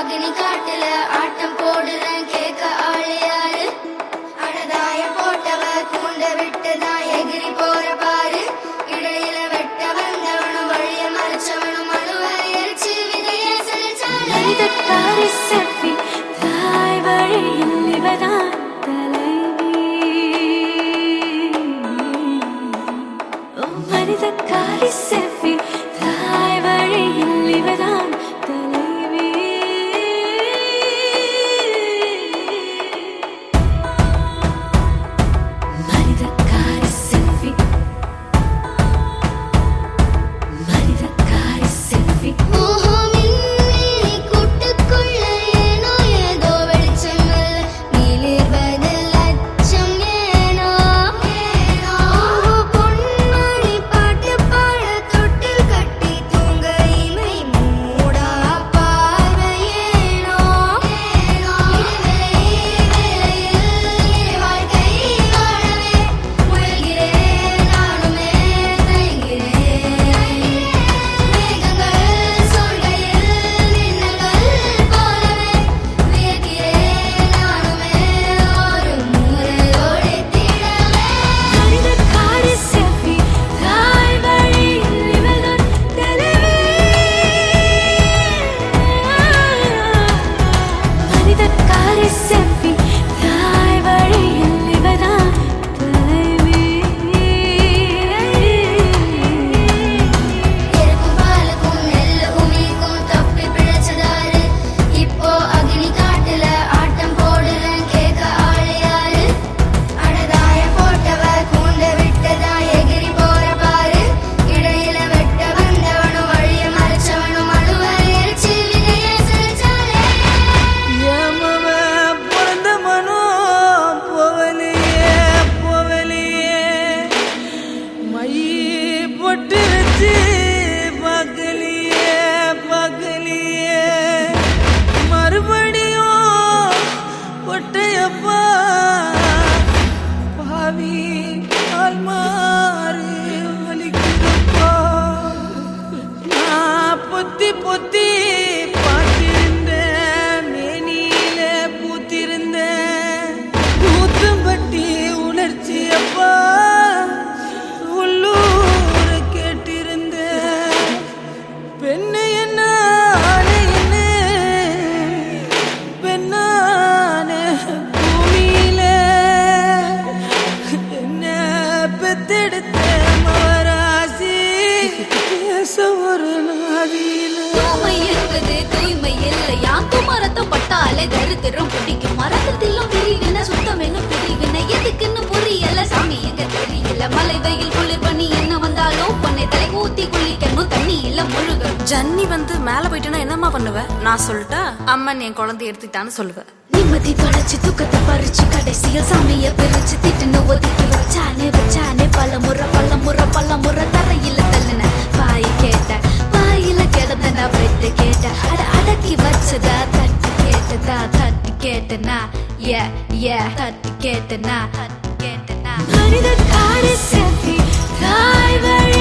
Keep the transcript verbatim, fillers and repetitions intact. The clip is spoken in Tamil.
அக்னி காட்டுல ஆட்டம் போடுறேன் கேட்க ஆளு யாரு அடதாய போட்டவ கூண்ட விட்டுதான் எகிரி போற பாரு இடையில வெட்ட வந்தவனும் வழிய மறைச்சவனும் மனுவ எரிச்சு விதைய செலுச்சாலே மனிதக்காரி செவ்வி தாய் வழியில் இவதான் தலைவி ஓ மனிதக்காரி செவ்வி தாய் வழியில் இவதான் தலைவி மனிதக்காரி செவ்வி மனிதக்காரி செவ்வி தரித்திரம் பிடிக்கும் மரத்திலும் விரிவின சுத்தம் என்ன பிரிவின எதுக்குன்னு புரியல சாமி எங்க தெரியல மலை வெயில் குளிர் பண்ணி என்ன வந்தாலும் பொண்ணை தலை ஊத்தி குளிக்கணும் தண்ணி இல்ல முழுக ஜன்னி வந்து மேல போயிட்டேன்னா என்னம்மா பண்ணுவ நான் சொல்லிட்டா அம்மன் என் குழந்தை எடுத்துட்டான்னு சொல்லுவேன் நிம்மதி தொலைச்சு துக்கத்தை பறிச்சு கடைசியில் சாமிய பிரிச்சு திட்டுன்னு ஒதுக்கி வச்சானே வச்சானே பல முறை பல முறை பல முறை தரையில தள்ளுன பாய் கேட்ட பாயில கிடந்த வெட்டு கேட்ட அட அடக்கி வச்சதா தட்டி கேட்டதா தட்டி கேட்டனா ஏ ஏ தட்டி கேட்டனா தட்டி கேட்டனா மனிதக்காரி செவ்வி தாய் வழி